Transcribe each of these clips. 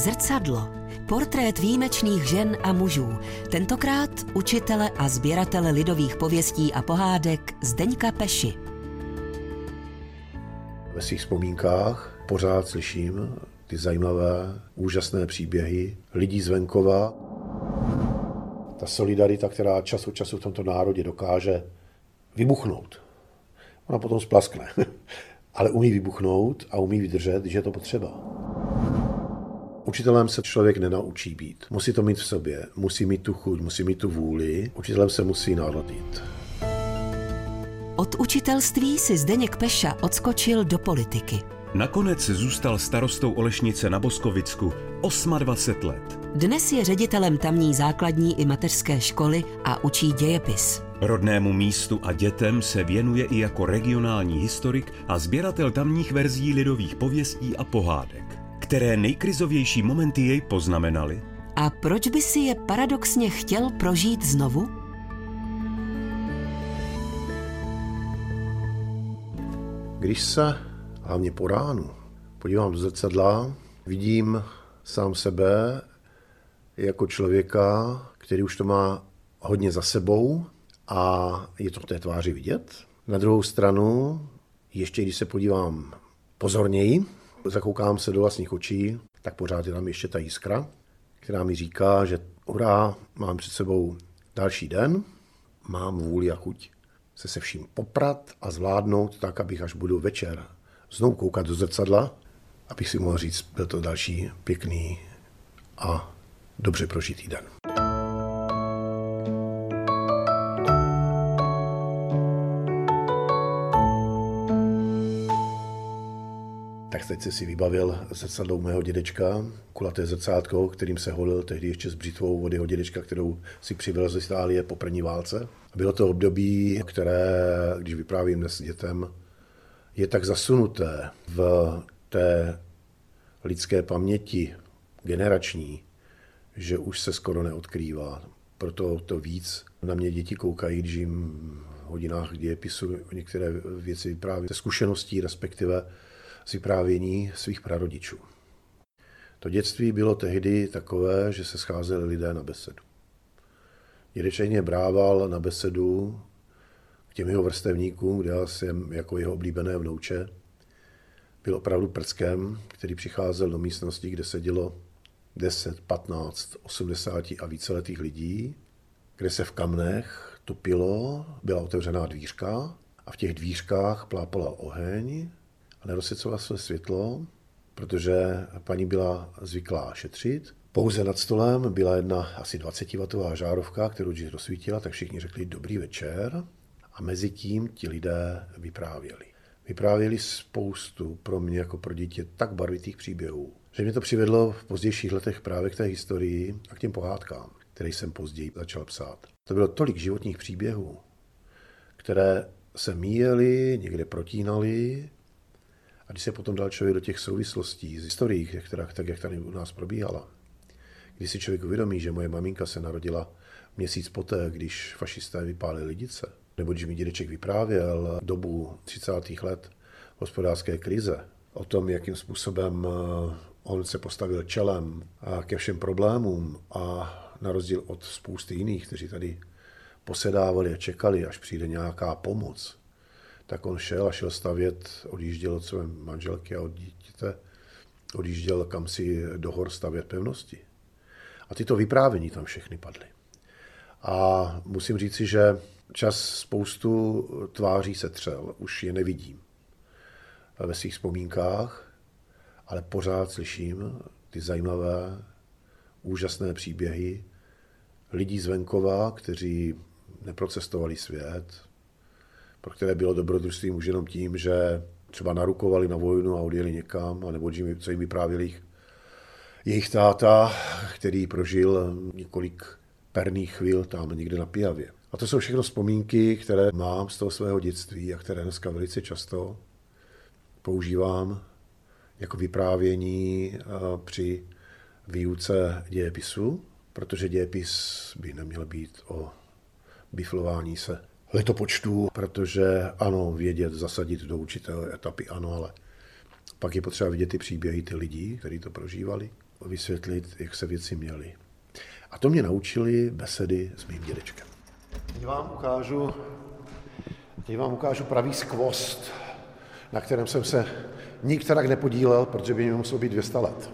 Zrcadlo. Portrét výjimečných žen a mužů. Tentokrát učitele a sběratele lidových pověstí a pohádek Zdeňka Peši. Ve svých vzpomínkách pořád slyším ty zajímavé, úžasné příběhy lidí z venkova. Ta solidarita, která čas od času v tomto národě dokáže vybuchnout. Ona potom splaskne, ale umí vybuchnout a umí vydržet, když je to potřeba. Učitelem se člověk nenaučí být. Musí to mít v sobě, musí mít tu chuť, musí mít tu vůli. Učitelem se musí narodit. Od učitelství si Zdeněk Peša odskočil do politiky. Nakonec zůstal starostou Olešnice na Boskovicku 28 let. Dnes je ředitelem tamní základní i mateřské školy a učí dějepis. Rodnému místu a dětem se věnuje i jako regionální historik a sběratel tamních verzí lidových pověstí a pohádek. Které nejkrizovější momenty jej poznamenaly? A proč by si je paradoxně chtěl prožít znovu? Když se, hlavně po ránu, podívám do zrcadla, vidím sám sebe jako člověka, který už to má hodně za sebou a je to v té tváři vidět. Na druhou stranu, ještě když se podívám pozorněji, zakoukám se do vlastních očí, tak pořád je tam ještě ta jiskra, která mi říká, že hurá, mám před sebou další den, mám vůli a chuť se vším poprat a zvládnout tak, abych až budu večer znovu koukat do zrcadla, abych si mohl říct, byl to další pěkný a dobře prožitý den. Tak teď si vybavil zrcadlo mého dědečka, kulaté zrcátko, kterým se holil tehdy ještě s břitvou od jeho dědečka, kterou si přivezl z Itálie po první válce. Bylo to období, které, když vyprávím dnes dětem, je tak zasunuté v té lidské paměti generační, že už se skoro neodkrývá. Proto to víc na mě děti koukají, když jim v hodinách dějepisu některé věci vypráví ze zkušeností, respektive z vyprávění svých prarodičů. To dětství bylo tehdy takové, že se scházeli lidé na besedu. Dědeček mě brával na besedu k těm jeho vrstevníkům, kde já jsem jako jeho oblíbené vnouče byl opravdu prckem, který přicházel do místnosti, kde sedělo 10, 15, 80 a víceletých lidí, kde se v kamnech topilo, byla otevřená dvířka a v těch dvířkách plápala oheň a nerozsvěcovala své světlo, protože paní byla zvyklá šetřit. Pouze nad stolem byla jedna asi 20W žárovka, kterou když rozsvítila, tak všichni řekli dobrý večer a mezi tím ti lidé vyprávěli. Vyprávěli spoustu pro mě jako pro dítě tak barvitých příběhů, že mě to přivedlo v pozdějších letech právě k té historii a k těm pohádkám, které jsem později začal psát. To bylo tolik životních příběhů, které se míjely, někde protínaly, a když se potom dal člověk do těch souvislostí z historií, tak jak tady u nás probíhala, když si člověk uvědomí, že moje maminka se narodila měsíc poté, když fašisté vypálili Lidice, nebo když mi dědeček vyprávěl dobu 30. let hospodářské krize, o tom, jakým způsobem on se postavil čelem ke všem problémům a na rozdíl od spousty jiných, kteří tady posedávali a čekali, až přijde nějaká pomoc, tak on šel stavět, odjížděl od své manželky a od dítěte, odjížděl kamsi do hor stavět pevnosti. A tyto vyprávění tam všechny padly. A musím říci, že čas spoustu tváří se třel, už je nevidím ve svých vzpomínkách, ale pořád slyším ty zajímavé, úžasné příběhy lidí z venkova, kteří neprocestovali svět, pro které bylo dobrodružstvím už jenom tím, že třeba narukovali na vojnu a odjeli někam, anebo co jim vyprávěli jejich táta, který prožil několik perných chvíl tam někde na Pijavě. A to jsou všechno vzpomínky, které mám z toho svého dětství a které dneska velice často používám jako vyprávění při výuce dějepisu, protože dějepis by neměl být o biflování se letopočtů, protože ano, vědět, zasadit do určité etapy, ano, ale pak je potřeba vidět ty příběhy, ty lidí, kteří to prožívali. vysvětlit, jak se věci měly. A to mě naučili besedy s mým dědečkem. Teď vám ukážu pravý skvost, na kterém jsem se nikterak nepodílel, protože by mi muselo být 200 let.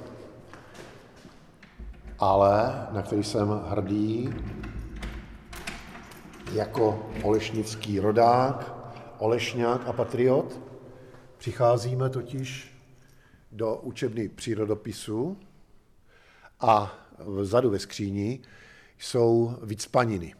Ale na který jsem hrdý jako olešnický rodák, olešňák a patriot. Přicházíme totiž do učebny přírodopisu a vzadu ve skříni jsou vycpaniny.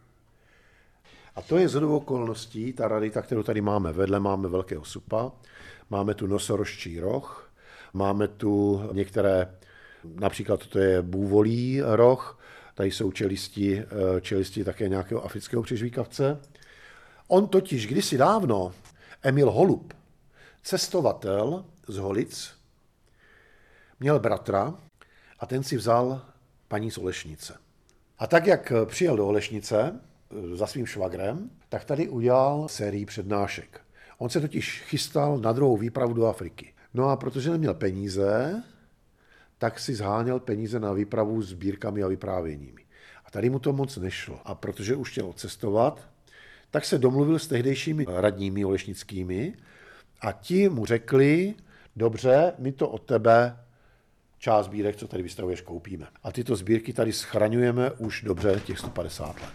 A to je shodou okolností, ta rarita, kterou tady máme. Vedle máme velkého supa, máme tu nosorožčí roh, máme tu některé, například to je bůvolí roh, tady jsou čelisti také nějakého afrického přežvíkavce. On totiž kdysi dávno, Emil Holub, cestovatel z Holic, měl bratra a ten si vzal paní z Olešnice. A tak, jak přijel do Olešnice za svým švagrem, tak tady udělal sérii přednášek. On se totiž chystal na druhou výpravu do Afriky. No a protože neměl peníze, tak si zháněl peníze na výpravu s sbírkami a vyprávěními. A tady mu to moc nešlo. A protože už chtěl cestovat, tak se domluvil s tehdejšími radními olešnickými a ti mu řekli, dobře, my to od tebe část sbírek, co tady vystavuješ, koupíme. A tyto sbírky tady schraňujeme už dobře těch 150 let.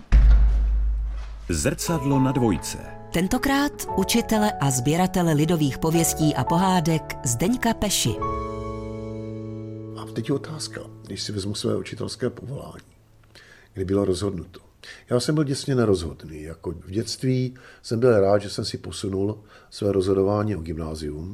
Zrcadlo na dvojce. Tentokrát učitele a sběratele lidových pověstí a pohádek Zdeňka Peši. A teď je otázka, když si vezmu své učitelské povolání, kdy bylo rozhodnuto. Já jsem byl děsně nerozhodný. Jako v dětství jsem byl rád, že jsem si posunul své rozhodování o gymnázium.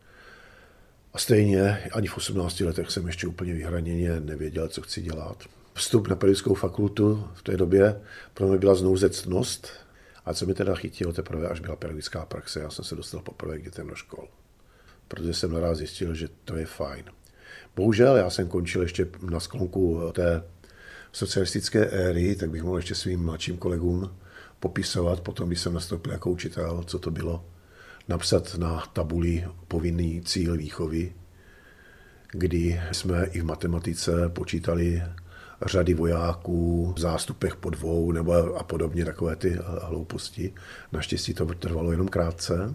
A stejně ani v 18 letech jsem ještě úplně vyhraněně nevěděl, co chci dělat. Vstup na pedagogickou fakultu v té době pro mě byla znouzectnost, a co mi teda chytilo teprve, až byla pedagogická praxe. Já jsem se dostal poprvé k dětem do škol, protože jsem naraz zjistil, že to je fajn. Bohužel já jsem končil ještě na sklonku té socialistické éry, tak bych mohl ještě svým mladším kolegům popisovat, potom když jsem nastoupil jako učitel, co to bylo, napsat na tabuli povinný cíl výchovy, kdy jsme i v matematice počítali řady vojáků v zástupech po 2 nebo a podobně, takové ty hlouposti. Naštěstí to trvalo jenom krátce.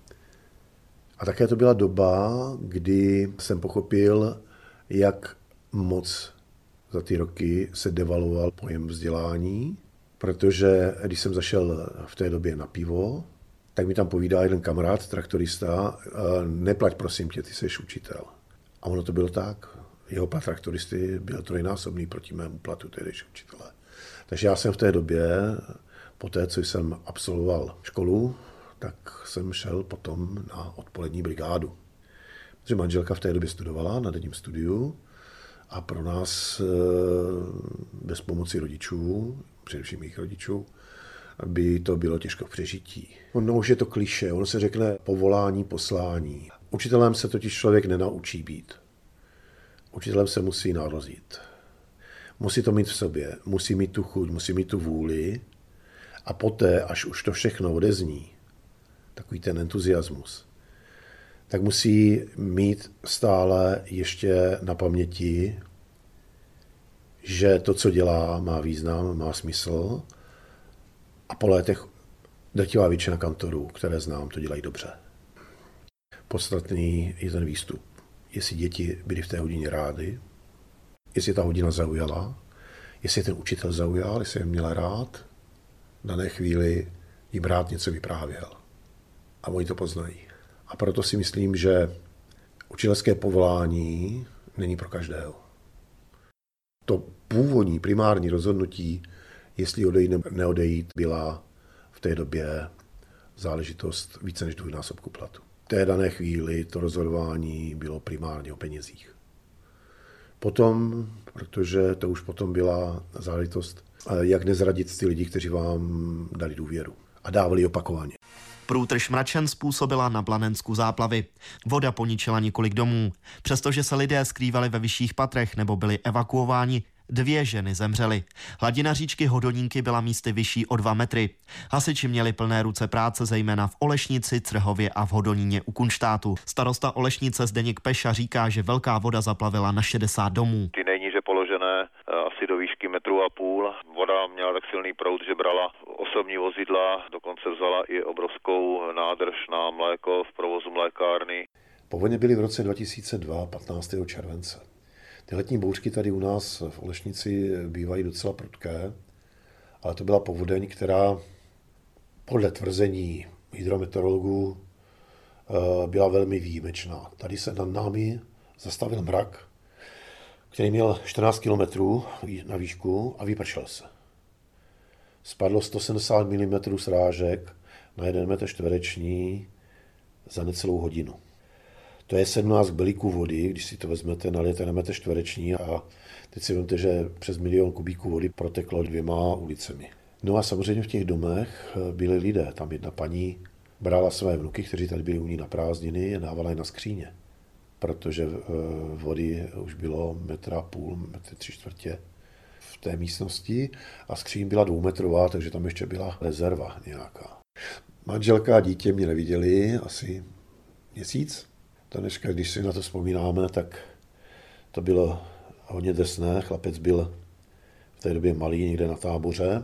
A také to byla doba, kdy jsem pochopil, jak moc za ty roky se devaloval pojem vzdělání, protože když jsem zašel v té době na pivo, tak mi tam povídá jeden kamarád, traktorista, neplať prosím tě, ty jsi učitel. A ono to bylo tak. Jeho plat traktoristy byl trojnásobný proti mému platu tehdejší učitele. Takže já jsem v té době, po té, co jsem absolvoval školu, tak jsem šel potom na odpolední brigádu. Protože manželka v té době studovala na denním studiu a pro nás bez pomoci rodičů, především mých rodičů, by to bylo těžko v přežití. No už je to klišé, ono se řekne povolání, poslání. Učitelem se totiž člověk nenaučí být. Učitelem se musí narodit. Musí to mít v sobě, musí mít tu chuť, musí mít tu vůli a poté, až už to všechno odezní, takový ten entuziasmus, tak musí mít stále ještě na paměti, že to, co dělá, má význam, má smysl a po létech drtivá většina kantorů, které znám, to dělají dobře. Podstatný je ten výstup. Jestli děti byly v té hodině rády, jestli ta hodina zaujala, jestli ten učitel zaujal, jestli je měl rád, v dané chvíli jim rád něco vyprávěl. A oni to poznají. A proto si myslím, že učitelské povolání není pro každého. To původní, primární rozhodnutí, jestli odejít nebo neodejít, byla v té době záležitost více než 2násobku platu. V té dané chvíli to rozhodování bylo primárně o penězích. Potom, protože to už potom byla záležitost, jak nezradit ty lidi, kteří vám dali důvěru a dávali opakovaně. Průtrž mračen způsobila na Blanensku záplavy. Voda poničila několik domů. Přestože se lidé skrývali ve vyšších patrech nebo byli evakuováni, 2 ženy zemřely. Hladina říčky Hodoníky byla místy vyšší o 2 metry. Hasiči měli plné ruce práce, zejména v Olešnici, Crhově a v Hodoníně u Kunštátu. Starosta Olešnice Zdeněk Peša říká, že velká voda zaplavila na 60 domů. Ty nejníže položené asi do výšky 1,5 metru. Voda měla tak silný proud, že brala osobní vozidla, dokonce vzala i obrovskou nádrž na mléko v provozu mlékárny. Povodně byly v roce 2002, 15. července. Ty letní bouřky tady u nás v Olešnici bývají docela prudké, ale to byla povodeň, která podle tvrzení hydrometeorologů byla velmi výjimečná. Tady se nad námi zastavil mrak, který měl 14 kilometrů na výšku a vypršel se. Spadlo 170 mm srážek na 1 metr čtvereční za necelou hodinu. To je 17 belíků vody, když si to vezmete, nalijete na metr čtvereční a teď si vezmete, že přes 1 milion kubíků vody proteklo 2 ulicemi. No a samozřejmě v těch domech byli lidé. Tam jedna paní brala své vnuky, kteří tady byli u ní na prázdniny, a dávala je na skříně, protože vody už bylo 1,5 metru, 1,75 metru v té místnosti a skříň byla 2metrová, takže tam ještě byla rezerva nějaká. Manželka a dítě mě neviděli asi měsíc. Dneška, když si na to vzpomínáme, tak to bylo hodně drsné. Chlapec byl v té době malý někde na táboře.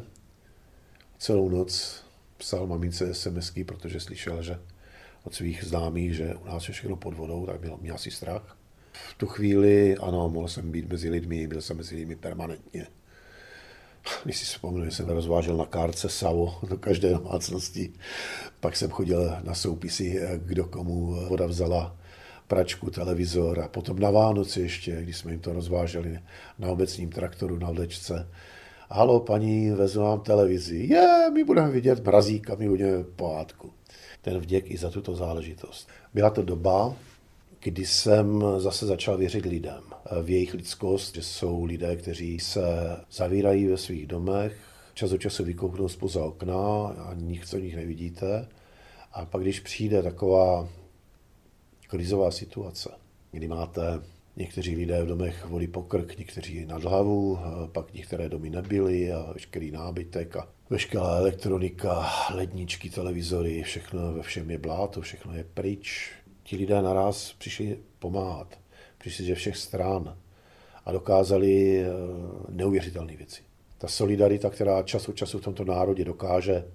Celou noc psal mamince SMSky, protože slyšel, že od svých známých, že u nás je všechno pod vodou, tak měl asi strach. V tu chvíli, ano, mohl jsem být mezi lidmi, byl jsem mezi lidmi permanentně. Když si vzpomínám, že jsem rozvážel na kárce savo do každé domácnosti, pak jsem chodil na soupisy, kdo komu voda vzala, pračku, televizor a potom na Vánoce ještě, když jsme jim to rozváželi na obecním traktoru na vlečce. Halo, paní, vezmu vám televizi. My budeme vidět mrazíka, my budeme pohádku. Ten vděk i za tuto záležitost. Byla to doba, kdy jsem zase začal věřit lidem v jejich lidskost, že jsou lidé, kteří se zavírají ve svých domech, čas od času vykouknou zpoza okna a nic o nich nevidíte. A pak, když přijde taková krizová situace, kdy máte někteří lidé v domech vody po krk, někteří nad hlavu, pak některé domy nebyly a veškerý nábytek a veškerá elektronika, ledničky, televizory, všechno, ve všem je bláto, všechno je pryč. Ti lidé naraz přišli pomáhat, přišli ze všech stran a dokázali neuvěřitelné věci. Ta solidarita, která čas od času v tomto národě dokáže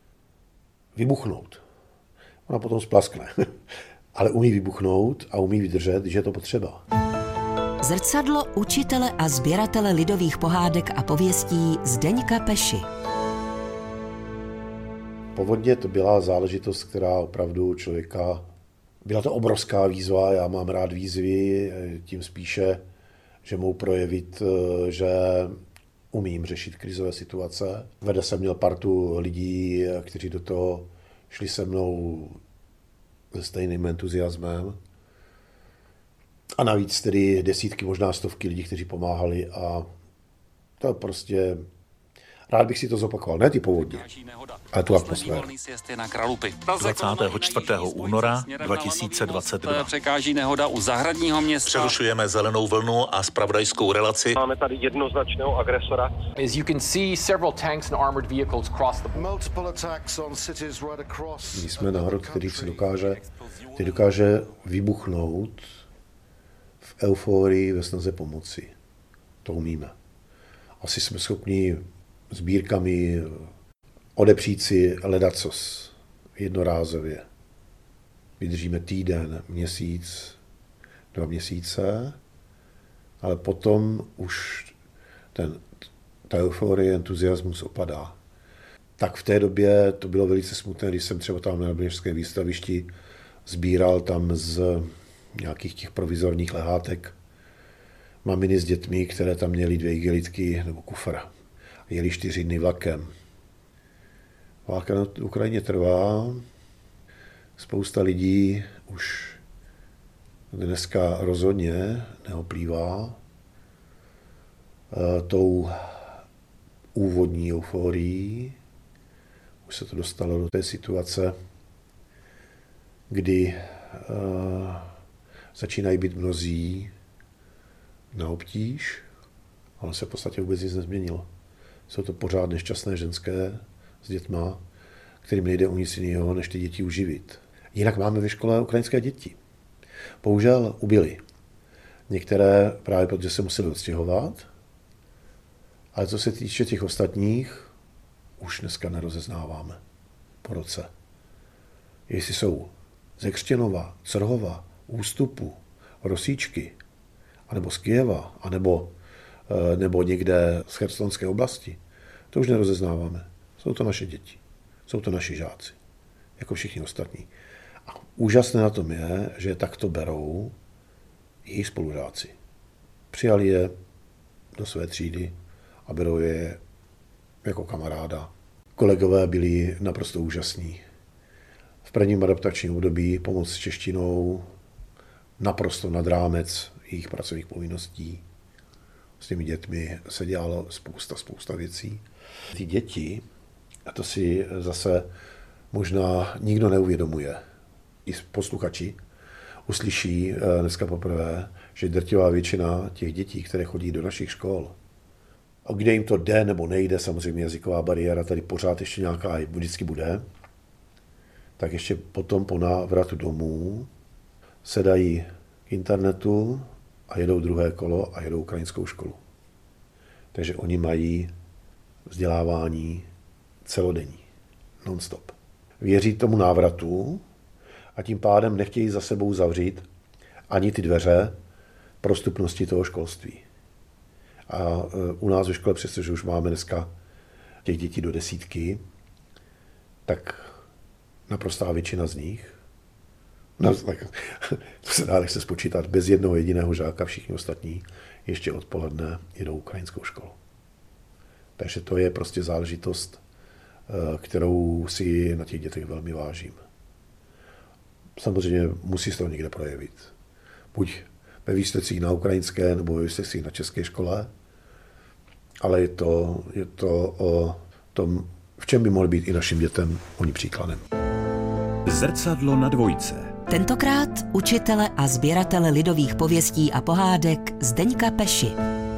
vybuchnout, ona potom splaskne. Ale umí vybuchnout a umí vydržet, když je to potřeba. Zrcadlo učitele a sběratele lidových pohádek a pověstí Zdeňka Peši. Povodně to byla záležitost, která opravdu člověka... Byla to obrovská výzva, já mám rád výzvy, tím spíše, že mohu projevit, že umím řešit krizové situace. Vedle jsem měl partu lidí, kteří do toho šli se mnou se stejným entuziasmem. A navíc tedy desítky, možná stovky lidí, kteří pomáhali a to prostě... Rád bych si to zopakoval, ne ty povodně, ale tu atmosféru. 24. února 2022. Překáží nehoda u Zahradního města. Přerušujeme zelenou vlnu a zpravodajskou relaci. Máme tady jednoznačného agresora. As you can see, several tanks and armored vehicles cross the border. Multiple attacks on cities right across. My jsme národ, který se dokáže vybuchnout v euforii ve snaze pomoci. To umíme. Asi jsme schopni sbírkami odepřít si ledacos jednorázově. Vydržíme týden, měsíc, 2 měsíce, ale potom už ta euforie, entuziasmus opadá. Tak v té době to bylo velice smutné, když jsem třeba tam na Běžském výstavišti sbíral tam z nějakých těch provizorních lehátek maminy s dětmi, které tam měly 2 igelitky nebo kufr. Jeli 4 dny vlakem. Válka na Ukrajině trvá. Spousta lidí už dneska rozhodně neoplývá tou úvodní euforií. Už se to dostalo do té situace, kdy začínají být mnozí na obtíž Ale se v podstatě vůbec nic nezměnilo. Jsou to pořád nešťastné ženské s dětma, kterým nejde o nic jiného, než ty děti uživit. Jinak máme ve škole ukrajinské děti. Bohužel ubyly. Některé právě protože se museli odstěhovat, ale co se týče těch ostatních, už dneska nerozeznáváme po roce. Jestli jsou ze Křtěnova, Crhova, Ústupu, Rosíčky, anebo z Kyjeva, nebo někde z Chersonské oblasti, to už nerozeznáváme. Jsou to naše děti, jsou to naši žáci, jako všichni ostatní. A úžasné na tom je, že je takto berou jejich spolužáci. Přijali je do své třídy a berou je jako kamaráda. Kolegové byli naprosto úžasní. V prvním adaptačním období pomoc s češtinou naprosto nad rámec jejich pracovních povinností. S těmi dětmi se dělalo spousta věcí. Ty děti, a to si zase možná nikdo neuvědomuje, i posluchači uslyší dneska poprvé, že drtivá většina těch dětí, které chodí do našich škol, a kde jim to jde nebo nejde, samozřejmě jazyková bariéra tady pořád ještě nějaká vždycky bude, tak ještě potom po návratu domů se dají k internetu a jedou druhé kolo a jedou ukrajinskou školu. Takže oni mají vzdělávání celodenní, non-stop. Věří tomu návratu a tím pádem nechtějí za sebou zavřít ani ty dveře prostupnosti toho školství. A u nás ve škole, přestože už máme dneska těch dětí do 10, tak naprostá většina z nich, to se dá lehce spočítat, bez jednoho jediného žáka, všichni ostatní ještě odpoledne jedou ukrajinskou školu. Takže to je prostě záležitost, kterou si na těch dětech velmi vážím. Samozřejmě musí se to někde projevit. Buď ve výsledcích na ukrajinské, nebo ve výsledcích na české škole, ale je to o tom, v čem by mohli být i našim dětem oni příkladem. Zrcadlo na dvojce. Tentokrát učitele a sběratele lidových pověstí a pohádek Zdeňka Peši.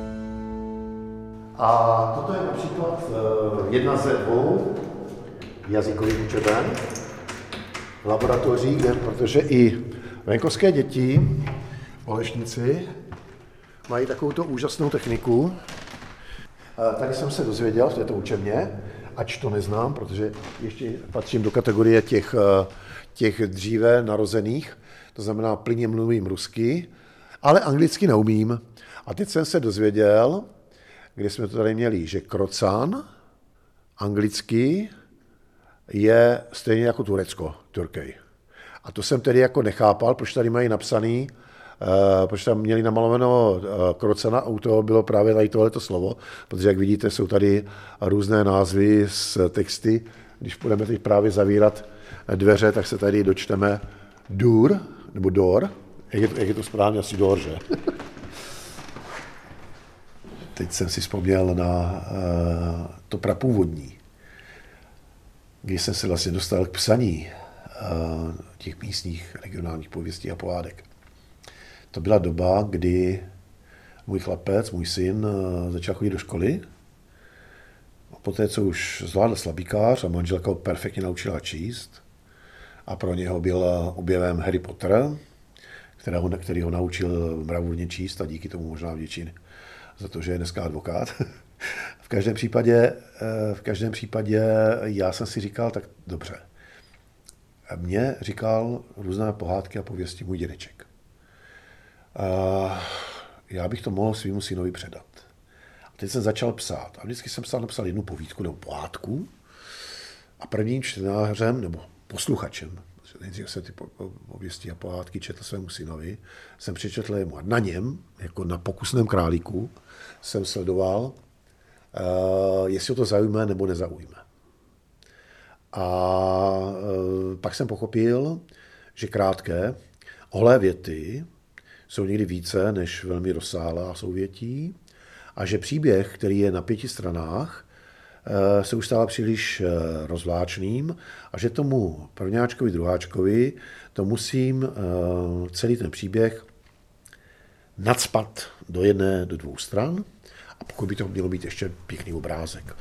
A toto je například jedna ze dvou jazykových učeben v laboratořích, protože i venkovské děti, olešníci, mají takovouto úžasnou techniku. Tady jsem se dozvěděl v této učebně, ač to neznám, protože ještě patřím do kategorie těch dříve narozených, to znamená plynně mluvím rusky, ale anglicky neumím. A teď jsem se dozvěděl, kde jsme to tady měli, že krocan anglicky je stejně jako Turecko, Turkey. A to jsem tedy jako nechápal, proč tady mají napsaný, proč tam měli namalovaného krocana a u toho bylo právě tady tohleto slovo, protože jak vidíte, jsou tady různé názvy s texty. Když budeme teď právě zavírat dveře, tak se tady dočteme dur, nebo dor. Jak je to správně? Asi dor, že? Teď jsem si vzpomněl na to prapůvodní, když jsem se vlastně dostal k psaní těch místních regionálních pověstí a pohádek. To byla doba, kdy můj chlapec, můj syn, začal chodit do školy. A poté, co už zvládl slabíkář a manželka ho perfektně naučila číst, a pro něho byl objevem Harry Potter, který ho naučil mravurně číst a díky tomu možná vděčí za to, že je dneska advokát. V každém případě já jsem si říkal, tak dobře. Mně říkal různé pohádky a pověsti můj dědeček. Já bych to mohl svýmu synovi předat. A teď jsem začal psát. A vždycky jsem napsal jednu povídku nebo pohádku a prvním čtenářem nebo posluchačem, nejdřív jsem ty pověsti a pohádky četl svému synovi, jsem přečetl jemu a na něm, jako na Pokusném králíku, jsem sledoval, jestli ho to zaujme nebo nezaujme. A pak jsem pochopil, že krátké, holé věty jsou někdy více než velmi rozsáhlá souvětí a že příběh, který je na 5 stranách, se už stává příliš rozvláčným a že tomu prvňáčkovi, druháčkovi to musím celý ten příběh nacpat do 1, do 2 stran A pokud by to mělo být ještě pěkný obrázek.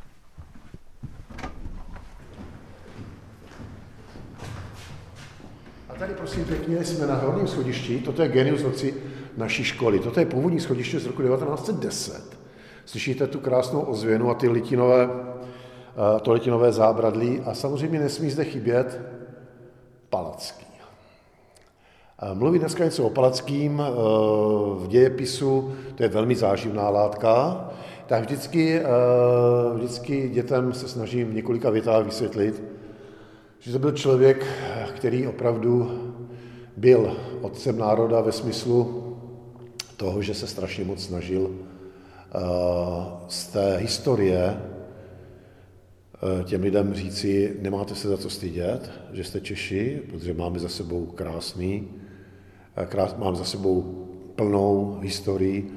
A tady prosím pěkně jsme na hlavním schodišti, toto je genius loci naší školy. Toto je původní schodiště z roku 1910. Slyšíte tu krásnou ozvěnu a ty litinové zábradlí a samozřejmě nesmí zde chybět Palacký. Mluvit dneska něco o Palackým v dějepisu, to je velmi záživná látka, tak vždycky dětem se snažím v několika větách vysvětlit, že to byl člověk, který opravdu byl otcem národa ve smyslu toho, že se strašně moc snažil z té historie těm lidem říci, nemáte se za co stydět, že jste Češi, protože máme za sebou máme za sebou plnou historii,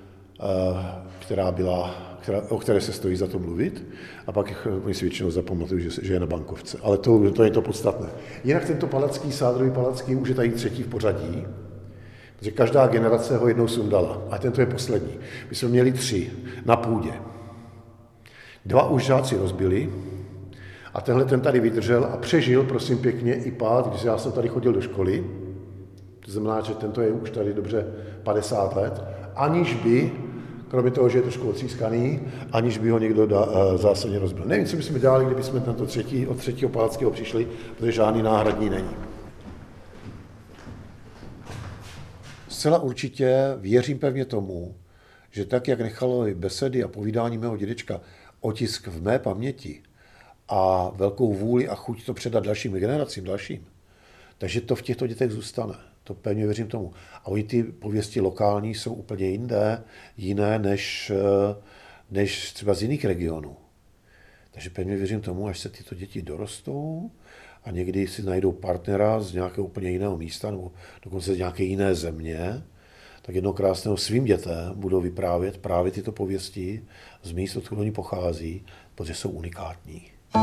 o které se stojí za to mluvit, a pak oni si většinou zapamatují, že je na bankovce. Ale to je to podstatné. Jinak tento Palacký, Sádrový Palacký, už je tady třetí v pořadí, protože každá generace ho jednou sundala. A tento je poslední. My jsme měli 3 na půdě. 2 už žáci rozbili a ten tady vydržel a přežil, prosím pěkně, i pád, když já jsem tady chodil do školy. To znamená, že tento je už tady dobře 50 let, aniž by, kromě toho, že je trošku otřískaný, aniž by ho někdo zásadně rozbil. Nevím, co bychom dělali, kdyby jsme od třetího Palackého přišli, protože žádný náhradní není. Zcela určitě věřím pevně tomu, že tak, jak nechalo besedy a povídání mého dědečka otisk v mé paměti a velkou vůli a chuť to předat dalším generacím, takže to v těchto dětech zůstane. To pevně věřím tomu. A oni ty pověsti lokální jsou úplně jiné než třeba z jiných regionů. Takže pevně věřím tomu, až se tyto děti dorostou a někdy si najdou partnera z nějakého úplně jiného místa nebo dokonce z nějaké jiné země, tak jednou krásného svým dětem budou vyprávět právě tyto pověsti z míst, odkud oni pochází, protože jsou unikátní.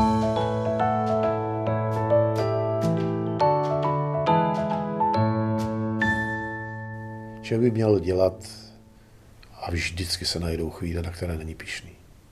Člověk by měl dělat a vždycky se najdou chvíle, na které není pyšný.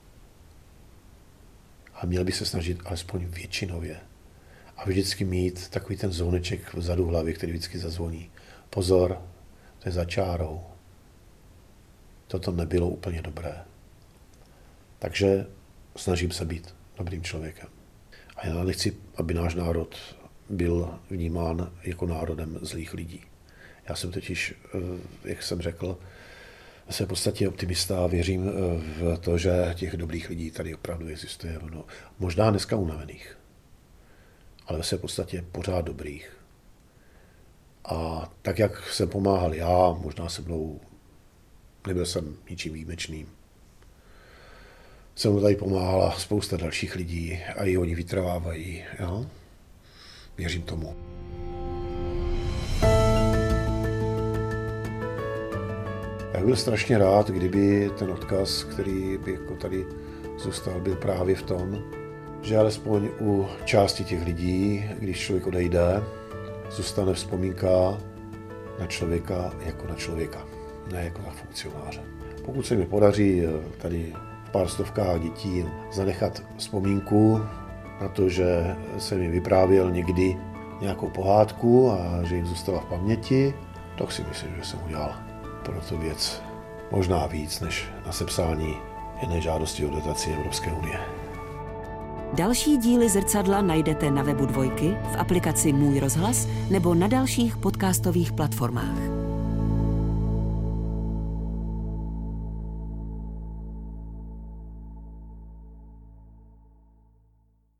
A měl by se snažit alespoň většinově a vždycky mít takový ten zvoneček vzadu v hlavě, který vždycky zazvoní. Pozor, to je za čárou. Toto nebylo úplně dobré. Takže snažím se být dobrým člověkem. A já nechci, aby náš národ byl vnímán jako národem zlých lidí. Já jsem totiž, jak jsem řekl, jsem v podstatě optimista a věřím v to, že těch dobrých lidí tady opravdu existuje. No, možná dneska unavených, ale v podstatě pořád dobrých. A tak, jak jsem pomáhal já, možná se mnou, nebyl jsem ničím výjimečným. Se mnou tady pomáhala spousta dalších lidí a i oni vytrvávají. Jo? Věřím tomu. Já byl strašně rád, kdyby ten odkaz, který by jako tady zůstal, byl právě v tom, že alespoň u části těch lidí, když člověk odejde, zůstane vzpomínka na člověka jako na člověka, ne jako na funkcionáře. Pokud se mi podaří tady v pár stovkách dětí zanechat vzpomínku na to, že jsem jim vyprávěl někdy nějakou pohádku a že jim zůstala v paměti, tak si myslím, že jsem udělal pro tu věc možná víc, než na sepsání jedné žádosti o dotaci Evropské unie. Další díly Zrcadla najdete na webu Dvojky, v aplikaci Můj rozhlas nebo na dalších podcastových platformách.